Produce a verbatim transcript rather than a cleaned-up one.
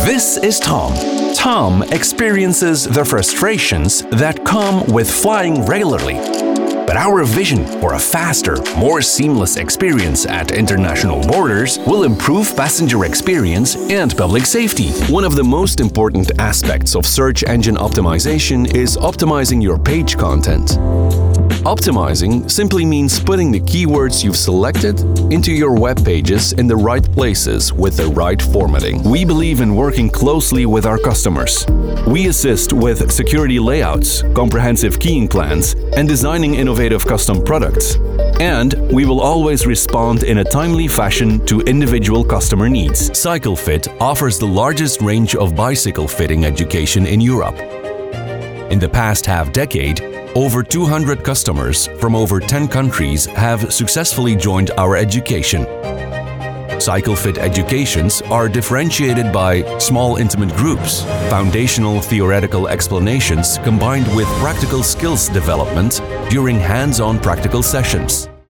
This is Tom. Tom experiences the frustrations that come with flying regularly. But our vision for a faster, more seamless experience at international borders will improve passenger experience and public safety. One of the most important aspects of search engine optimization is optimizing your page content. Optimizing simply means putting the keywords you've selected into your web pages in the right places with the right formatting. We believe in working closely with our customers. We assist with security layouts, comprehensive keying plans, and designing innovative custom products. And we will always respond in a timely fashion to individual customer needs. CycleFit offers the largest range of bicycle fitting education in Europe. In the past half-decade, over two hundred customers from over ten countries have successfully joined our education. CycleFit educations are differentiated by small intimate groups, foundational theoretical explanations combined with practical skills development during hands-on practical sessions.